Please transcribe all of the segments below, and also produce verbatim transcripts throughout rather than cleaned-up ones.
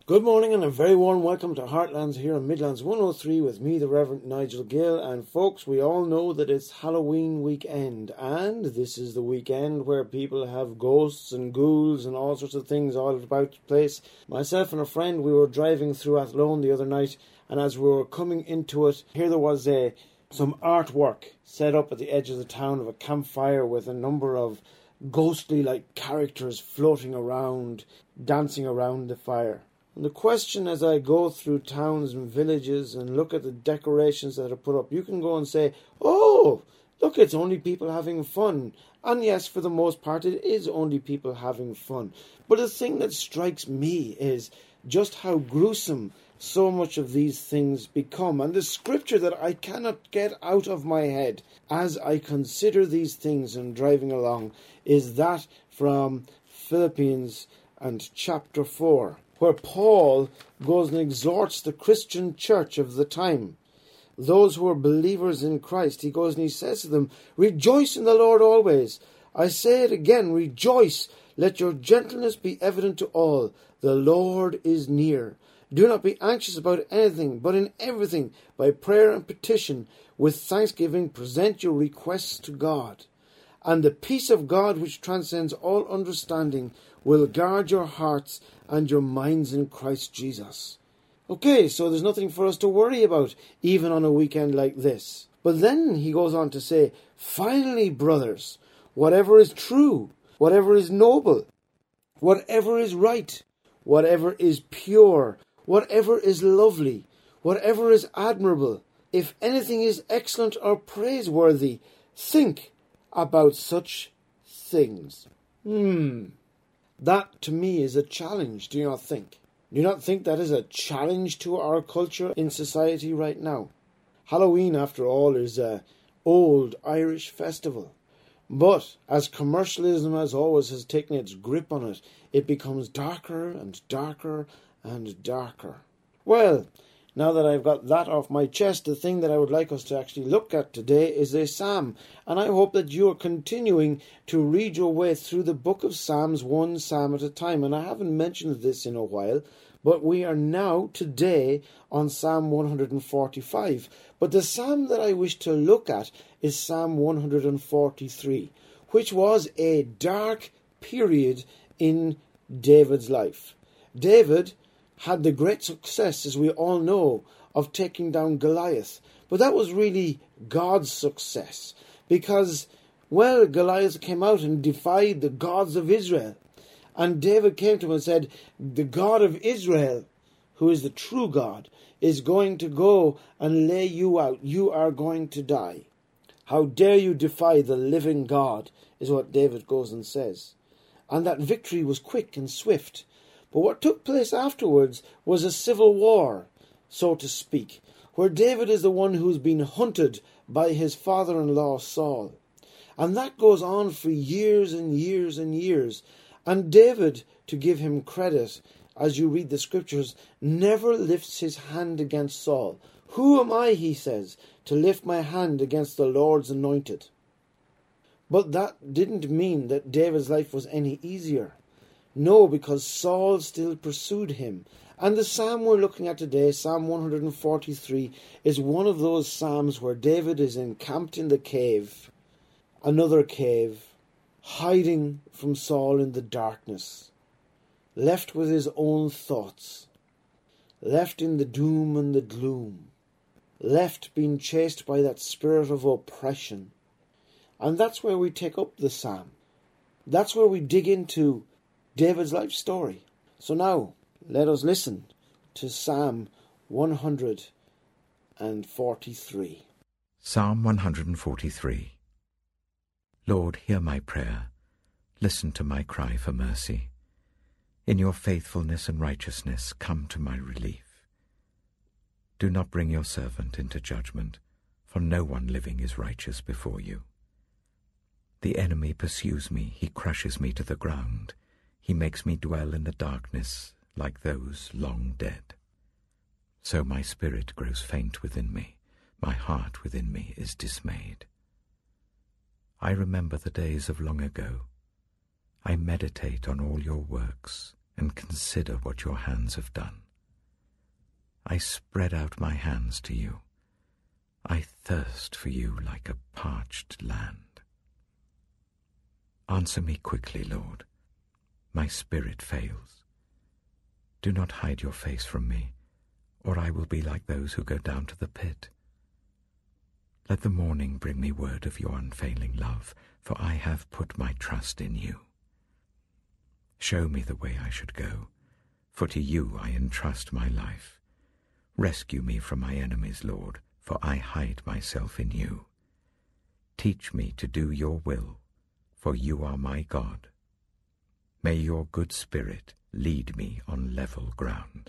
Good morning and a very warm welcome to Heartlands here on Midlands one oh three with me, the Reverend Nigel Gill. And folks, we all know that it's Halloween weekend, and this is the weekend where people have ghosts and ghouls and all sorts of things all about the place. Myself and a friend, we were driving through Athlone the other night, and as we were coming into it, here there was a some artwork set up at the edge of the town of a campfire with a number of ghostly-like characters floating around, dancing around the fire. And the question as I go through towns and villages and look at the decorations that are put up, you can go and say, oh, look, it's only people having fun. And yes, for the most part, it is only people having fun. But the thing that strikes me is just how gruesome so much of these things become. And the scripture that I cannot get out of my head as I consider these things and driving along is that from Philippians and chapter four. Where Paul goes and exhorts the Christian church of the time, those who are believers in Christ. He goes and he says to them, rejoice in the Lord always. I say it again, rejoice. Let your gentleness be evident to all. The Lord is near. Do not be anxious about anything, but in everything, by prayer and petition, with thanksgiving, present your requests to God. And the peace of God, which transcends all understanding, will guard your hearts and your minds in Christ Jesus. Okay, so there's nothing for us to worry about, even on a weekend like this. But then he goes on to say, finally, brothers, whatever is true, whatever is noble, whatever is right, whatever is pure, whatever is lovely, whatever is admirable, if anything is excellent or praiseworthy, think about such things. Hmm. That, to me, is a challenge, do you not think? Do you not think that is a challenge to our culture in society right now? Halloween, after all, is an old Irish festival. But as commercialism, as always, has taken its grip on it, it becomes darker and darker and darker. Well, now that I've got that off my chest, the thing that I would like us to actually look at today is a psalm. And I hope that you are continuing to read your way through the book of Psalms, one psalm at a time. And I haven't mentioned this in a while, but we are now today on Psalm one forty-five. But the psalm that I wish to look at is Psalm one forty-three, which was a dark period in David's life. David had the great success, as we all know, of taking down Goliath. But that was really God's success, because, well, Goliath came out and defied the gods of Israel. And David came to him and said, the God of Israel, who is the true God, is going to go and lay you out. You are going to die. How dare you defy the living God, is what David goes and says. And that victory was quick and swift. But what took place afterwards was a civil war, so to speak, where David is the one who's been hunted by his father-in-law Saul. And that goes on for years and years and years. And David, to give him credit, as you read the scriptures, never lifts his hand against Saul. Who am I, he says, to lift my hand against the Lord's anointed? But that didn't mean that David's life was any easier. No, because Saul still pursued him. And the psalm we're looking at today, Psalm one forty-three, is one of those psalms where David is encamped in the cave, another cave, hiding from Saul in the darkness, left with his own thoughts, left in the doom and the gloom, left being chased by that spirit of oppression. And that's where we take up the psalm. That's where we dig into David's life story. So now, let us listen to Psalm one forty-three. Psalm one forty-three. Lord, hear my prayer. Listen to my cry for mercy. In your faithfulness and righteousness, come to my relief. Do not bring your servant into judgment, for no one living is righteous before you. The enemy pursues me, he crushes me to the ground. He makes me dwell in the darkness like those long dead. So my spirit grows faint within me, my heart within me is dismayed. I remember the days of long ago. I meditate on all your works and consider what your hands have done. I spread out my hands to you. I thirst for you like a parched land. Answer me quickly, Lord. My spirit fails. Do not hide your face from me, or I will be like those who go down to the pit. Let the morning bring me word of your unfailing love, for I have put my trust in you. Show me the way I should go, for to you I entrust my life. Rescue me from my enemies, Lord, for I hide myself in you. Teach me to do your will, for you are my God. May your good spirit lead me on level ground.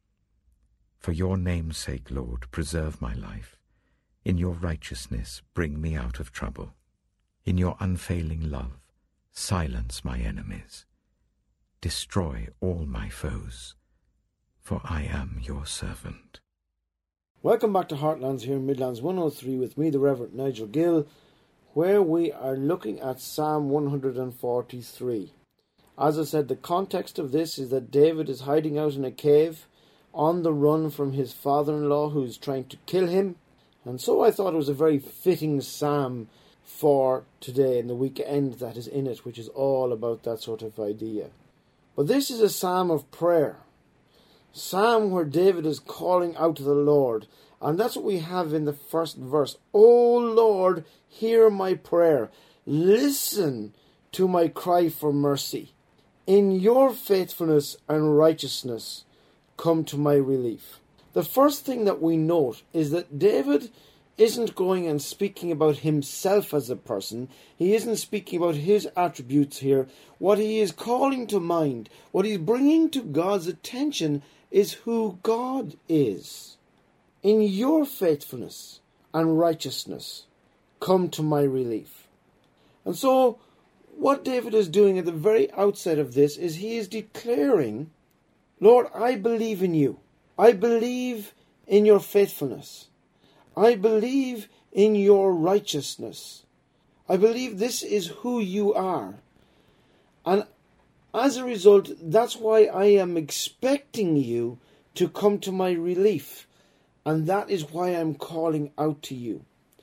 For your name's sake, Lord, preserve my life. In your righteousness, bring me out of trouble. In your unfailing love, silence my enemies. Destroy all my foes, for I am your servant. Welcome back to Heartlands here in Midlands one oh three with me, the Reverend Nigel Gill, where we are looking at Psalm one hundred forty-three. As I said, the context of this is that David is hiding out in a cave on the run from his father-in-law who's trying to kill him. And so I thought it was a very fitting psalm for today and the weekend that is in it, which is all about that sort of idea. But this is a psalm of prayer. Psalm where David is calling out to the Lord. And that's what we have in the first verse. O Lord, hear my prayer. Listen to my cry for mercy. In your faithfulness and righteousness, come to my relief. The first thing that we note is that David isn't going and speaking about himself as a person. He isn't speaking about his attributes here. What he is calling to mind, what he's bringing to God's attention is who God is. In your faithfulness and righteousness, come to my relief. And so, what David is doing at the very outset of this is he is declaring, Lord, I believe in you. I believe in your faithfulness. I believe in your righteousness. I believe this is who you are. And as a result, that's why I am expecting you to come to my relief. And that is why I'm calling out to you.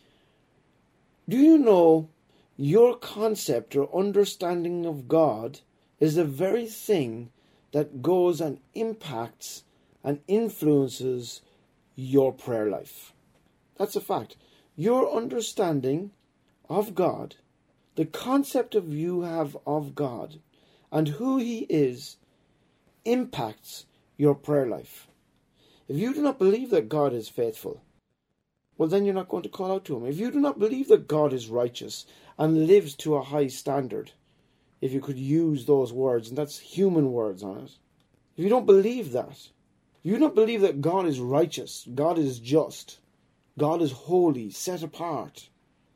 Do you know your concept or understanding of God is the very thing that goes and impacts and influences your prayer life? That's a fact. Your understanding of God, the concept of you have of God, and who He is, impacts your prayer life. If you do not believe that God is faithful, well, then you're not going to call out to Him. If you do not believe that God is righteous and lives to a high standard, if you could use those words, and that's human words on it, if you don't believe that, if you don't believe that God is righteous, God is just, God is holy, set apart,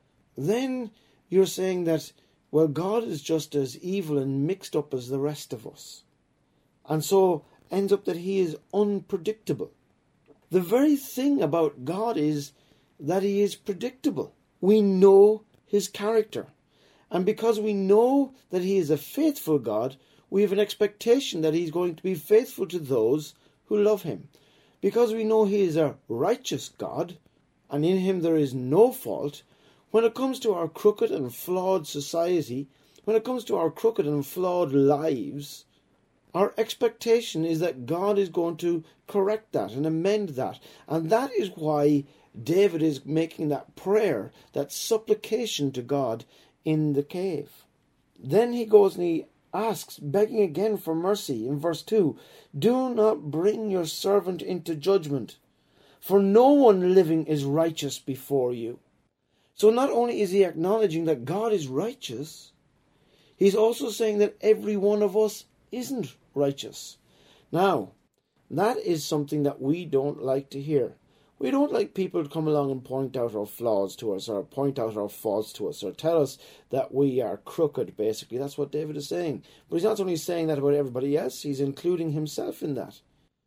then you're saying that, well, God is just as evil and mixed up as the rest of us. And so ends up that He is unpredictable. The very thing about God is that He is predictable. We know His character. And because we know that He is a faithful God, we have an expectation that He's going to be faithful to those who love Him. Because we know He is a righteous God, and in Him there is no fault, when it comes to our crooked and flawed society, when it comes to our crooked and flawed lives, our expectation is that God is going to correct that and amend that. And that is why David is making that prayer, that supplication to God in the cave. Then he goes and he asks, begging again for mercy in verse two, do not bring your servant into judgment, for no one living is righteous before you. So not only is he acknowledging that God is righteous, he's also saying that every one of us isn't righteous. Now, that is something that we don't like to hear. We don't like people to come along and point out our flaws to us, or point out our faults to us, or tell us that we are crooked, basically. That's what David is saying. But he's not only saying that about everybody else, he's including himself in that.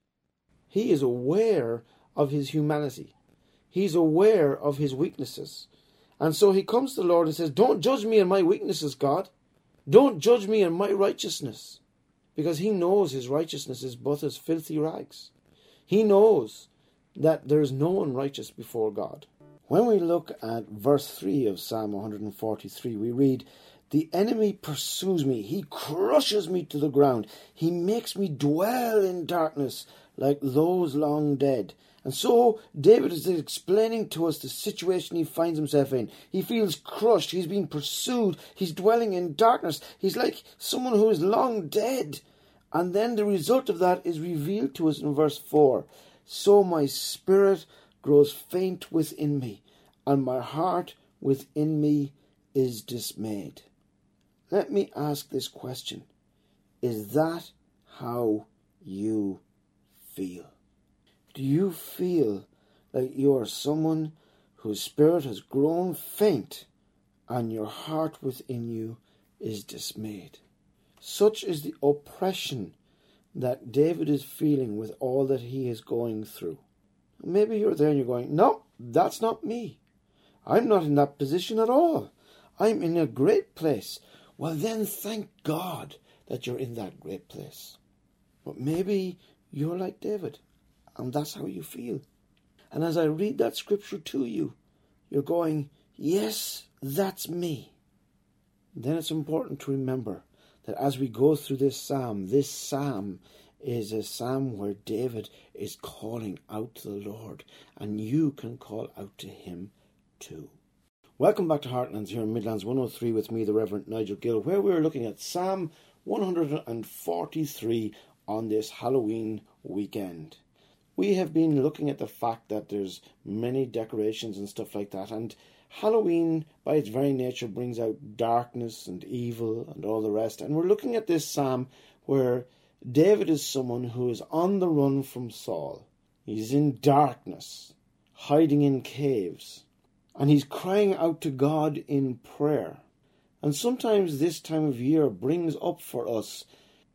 He is aware of his humanity. He's aware of his weaknesses. And so he comes to the Lord and says, don't judge me in my weaknesses, God. Don't judge me in my righteousness. because he knows his righteousness is but as filthy rags. He knows that there is no one righteous before God. When we look at verse three of Psalm one forty-three, we read, "The enemy pursues me, he crushes me to the ground, he makes me dwell in darkness like those long dead." And so David is explaining to us the situation he finds himself in. He feels crushed, he's being pursued, he's dwelling in darkness, he's like someone who is long dead. And then the result of that is revealed to us in verse four. "So my spirit grows faint within me, and my heart within me is dismayed." Let me ask this question. Is that how you feel? Do you feel like you are someone whose spirit has grown faint and your heart within you is dismayed? Such is the oppression that David is feeling with all that he is going through. Maybe you're there and you're going, "No, that's not me. I'm not in that position at all. I'm in a great place." Well, then thank God that you're in that great place. But maybe you're like David, and that's how you feel. And as I read that scripture to you, you're going, "Yes, that's me." Then it's important to remember that as we go through this psalm, this psalm is a psalm where David is calling out to the Lord, and you can call out to him too. Welcome back to Heartlands here in Midlands one oh three with me, the Reverend Nigel Gill, where we're looking at Psalm one forty-three on this Halloween weekend. We have been looking at the fact that there's many decorations and stuff like that, and Halloween by its very nature brings out darkness and evil and all the rest. And we're looking at this psalm where David is someone who is on the run from Saul. He's in darkness, hiding in caves, and he's crying out to God in prayer. And sometimes this time of year brings up for us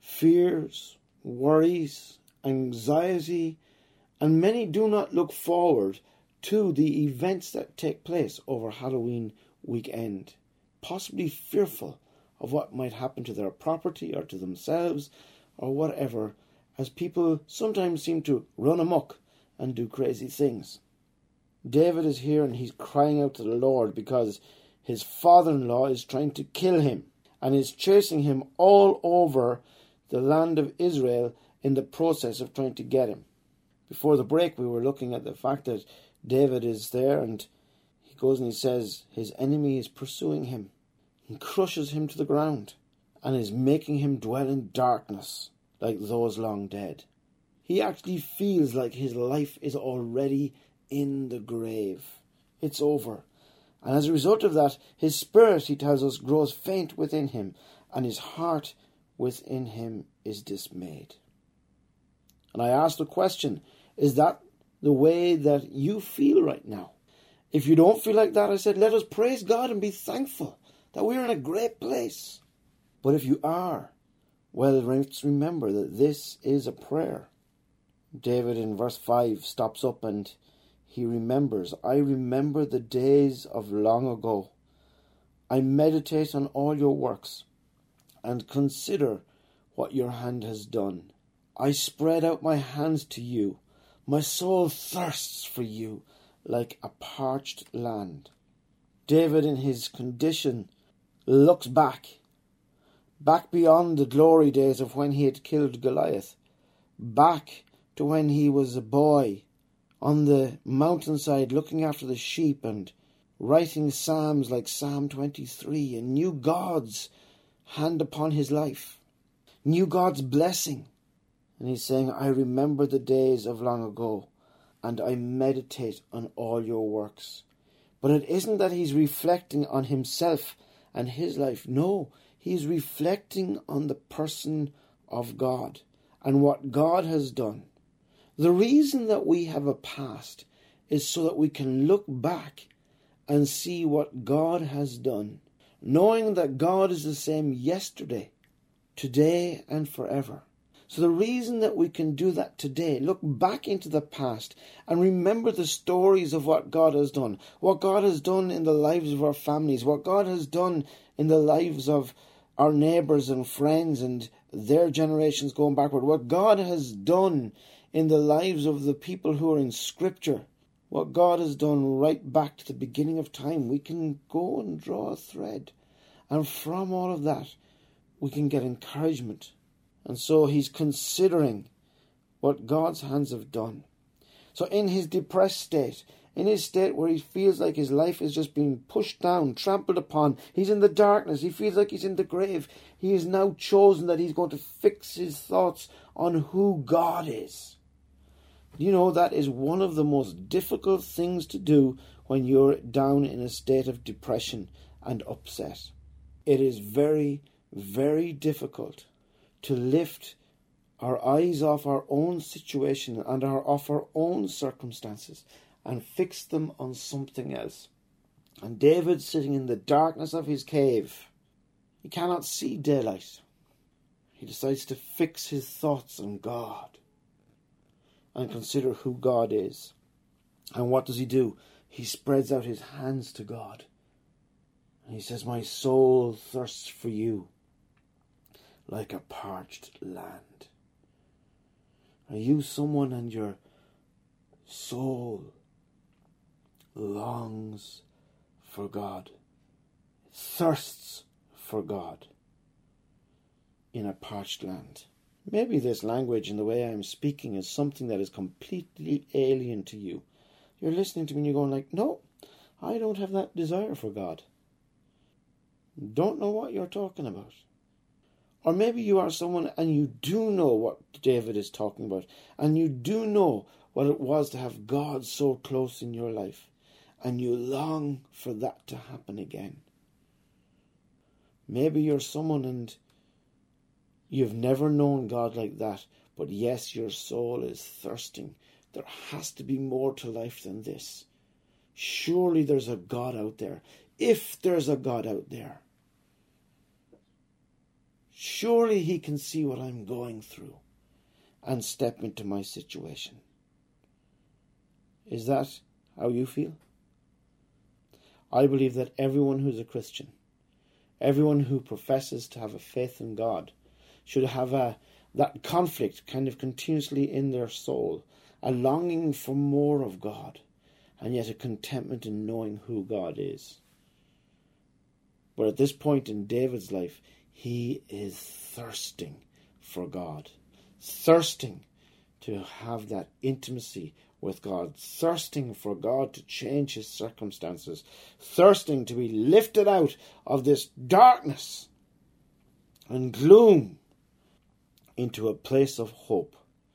fears, worries, anxiety, and many do not look forward to the events that take place over Halloween weekend, possibly fearful of what might happen to their property or to themselves or whatever, as people sometimes seem to run amok and do crazy things. David is here and he's crying out to the Lord because his father-in-law is trying to kill him and is chasing him all over the land of Israel in the process of trying to get him. Before the break, we were looking at the fact that David is there and he goes and he says his enemy is pursuing him and crushes him to the ground and is making him dwell in darkness like those long dead. He actually feels like his life is already in the grave. It's over. And as a result of that, his spirit, he tells us, grows faint within him, and his heart within him is dismayed. And I ask the question, is that the way that you feel right now? If you don't feel like that, I said, let us praise God and be thankful that we're in a great place. But if you are, well, let's remember that this is a prayer. David in verse five stops up and he remembers, "I remember the days of long ago. I meditate on all your works and consider what your hand has done. I spread out my hands to you. My soul thirsts for you like a parched land." David in his condition looks back, back beyond the glory days of when he had killed Goliath, back to when he was a boy on the mountainside looking after the sheep and writing psalms like Psalm twenty-three, and knew God's hand upon his life, knew God's blessing. And he's saying, "I remember the days of long ago, and I meditate on all your works." But it isn't that he's reflecting on himself and his life. No, he's reflecting on the person of God and what God has done. The reason that we have a past is so that we can look back and see what God has done, knowing that God is the same yesterday, today, and forever. So the reason that we can do that today, look back into the past and remember the stories of what God has done, what God has done in the lives of our families, what God has done in the lives of our neighbours and friends and their generations going backward, what God has done in the lives of the people who are in Scripture, what God has done right back to the beginning of time, we can go and draw a thread. And from all of that, we can get encouragement. And so he's considering what God's hands have done. So in his depressed state, in his state where he feels like his life is just being pushed down, trampled upon, he's in the darkness, he feels like he's in the grave, he has now chosen that he's going to fix his thoughts on who God is. You know, that is one of the most difficult things to do when you're down in a state of depression and upset. It is very, very difficult to lift our eyes off our own situation and our, off our own circumstances and fix them on something else. And David, sitting in the darkness of his cave, he cannot see daylight. He decides to fix his thoughts on God and consider who God is. And what does he do? He spreads out his hands to God. And he says, my soul thirsts for you like a parched land. Are you someone and your soul longs for God, thirsts for God in a parched land? Maybe this language and the way I am speaking is something that is completely alien to you. You're listening to me and you're going like, no, I don't have that desire for God. Don't know what you're talking about. Or maybe you are someone and you do know what David is talking about, and you do know what it was to have God so close in your life, and you long for that to happen again. Maybe you're someone and you've never known God like that, but yes, your soul is thirsting. There has to be more to life than this. Surely there's a God out there. If there's a God out there, surely he can see what I'm going through and step into my situation. Is that how you feel? I believe that everyone who's a Christian, everyone who professes to have a faith in God, should have a that conflict kind of continuously in their soul, a longing for more of God, and yet a contentment in knowing who God is. But at this point in David's life, he is thirsting for God, thirsting to have that intimacy with God, thirsting for God to change his circumstances, thirsting to be lifted out of this darkness and gloom into a place of hope.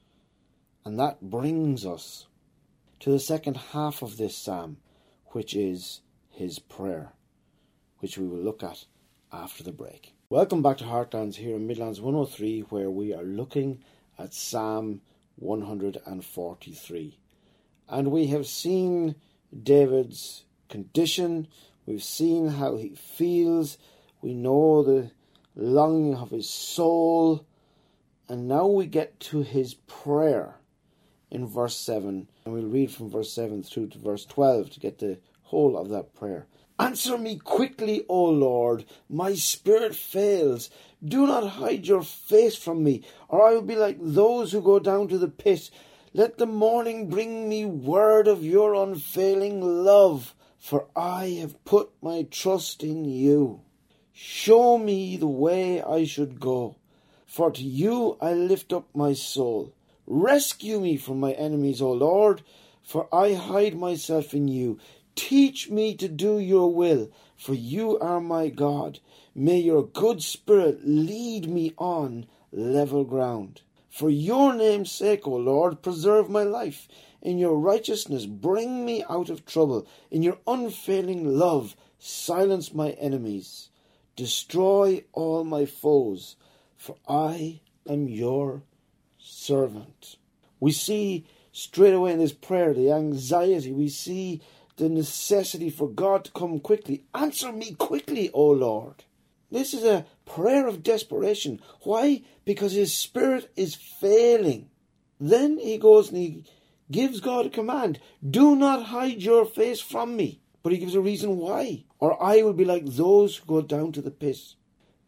And that brings us to the second half of this psalm, which is his prayer, which we will look at after the break. Welcome back to Heartlands here in Midlands one oh three, where we are looking at Psalm one hundred forty-three. And we have seen David's condition, we've seen how he feels, we know the longing of his soul, and now we get to his prayer in verse seven, and we'll read from verse seven through to verse twelve to get the whole of that prayer. Answer me quickly, O Lord, my spirit fails. Do not hide your face from me, or I will be like those who go down to the pit. Let the morning bring me word of your unfailing love, for I have put my trust in you. Show me the way I should go, for to you I lift up my soul. Rescue me from my enemies, O Lord, for I hide myself in you. Teach me to do your will, for you are my God. May your good spirit lead me on level ground. For your name's sake, O Lord, preserve my life. In your righteousness, bring me out of trouble. In your unfailing love, silence my enemies. Destroy all my foes, for I am your servant. We see straight away in this prayer the anxiety. We see the necessity for God to come quickly. Answer me quickly, O Lord. This is a prayer of desperation. Why? Because his spirit is failing. Then he goes and he gives God a command. Do not hide your face from me. But he gives a reason why. Or I will be like those who go down to the pit.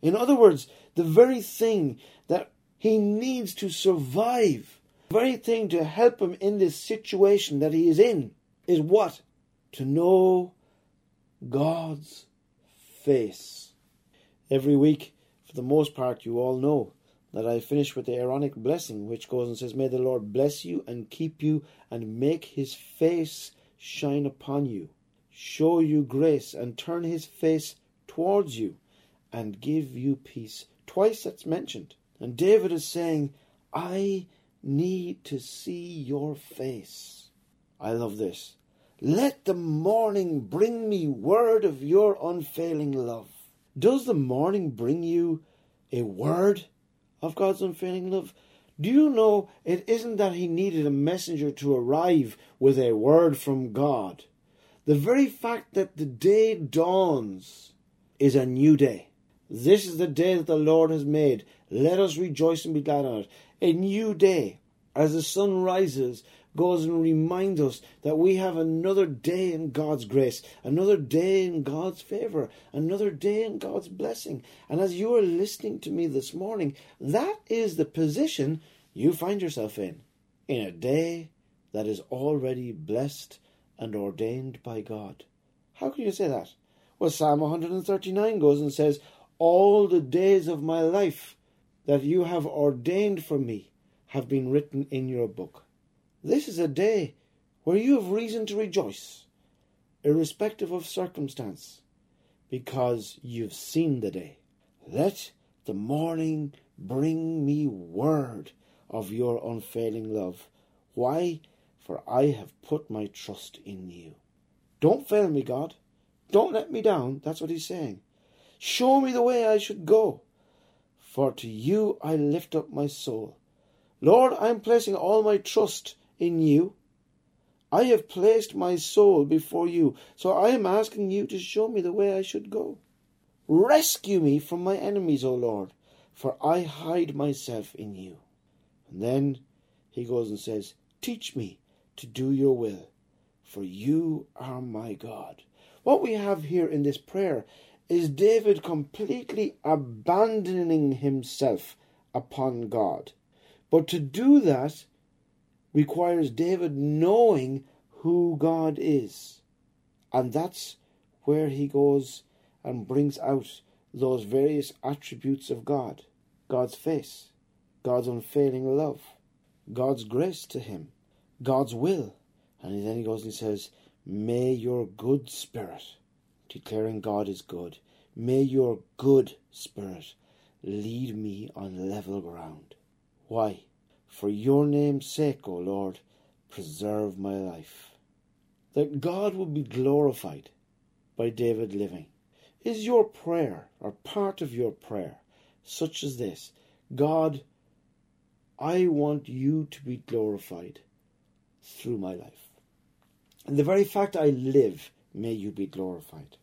In other words, the very thing that he needs to survive, the very thing to help him in this situation that he is in, is what? To know God's face. Every week, for the most part, you all know that I finish with the Aaronic blessing, which goes and says, "May the Lord bless you and keep you and make his face shine upon you, show you grace and turn his face towards you and give you peace." Twice that's mentioned. And David is saying, I need to see your face. I love this. Let the morning bring me word of your unfailing love. Does the morning bring you a word of God's unfailing love? Do you know it isn't that he needed a messenger to arrive with a word from God. The very fact that the day dawns is a new day. This is the day that the Lord has made. Let us rejoice and be glad on it. A new day, as the sun rises, goes and reminds us that we have another day in God's grace, another day in God's favour, another day in God's blessing. And as you are listening to me this morning, that is the position you find yourself in, in a day that is already blessed and ordained by God. How can you say that? Well, Psalm one thirty-nine goes and says, all the days of my life that you have ordained for me have been written in your book. This is a day where you have reason to rejoice, irrespective of circumstance, because you've seen the day. Let the morning bring me word of your unfailing love. Why? For I have put my trust in you. Don't fail me, God. Don't let me down. That's what he's saying. Show me the way I should go. For to you I lift up my soul. Lord, I am placing all my trust in you. I have placed my soul before you. So I am asking you to show me the way I should go. Rescue me from my enemies, O Lord, for I hide myself in you. And then he goes and says, teach me to do your will, for you are my God. What we have here in this prayer is David completely abandoning himself upon God. But to do that requires David knowing who God is. And that's where he goes and brings out those various attributes of God. God's face, God's unfailing love, God's grace to him, God's will. And then he goes and he says, may your good spirit, declaring God is good, may your good spirit lead me on level ground. Why? For your name's sake, O Lord, preserve my life. That God will be glorified by David living. Is your prayer, or part of your prayer, such as this? God, I want you to be glorified through my life. And the very fact I live, may you be glorified.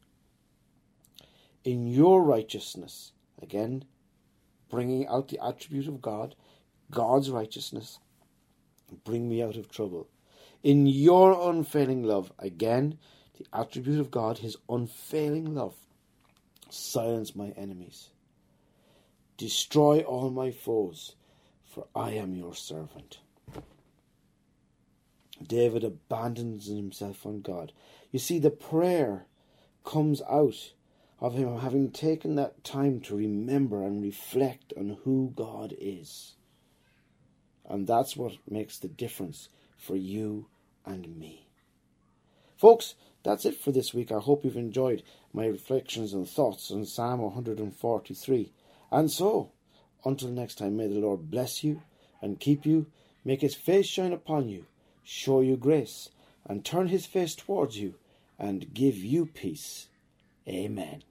In your righteousness, again, bringing out the attribute of God, God's righteousness, bring me out of trouble. In your unfailing love, again, the attribute of God, his unfailing love, silence my enemies. Destroy all my foes, for I am your servant. David abandons himself on God. You see, the prayer comes out of him having taken that time to remember and reflect on who God is. And that's what makes the difference for you and me. Folks, that's it for this week. I hope you've enjoyed my reflections and thoughts on Psalm one forty-three. And so, until next time, may the Lord bless you and keep you, make his face shine upon you, show you grace, and turn his face towards you, and give you peace. Amen.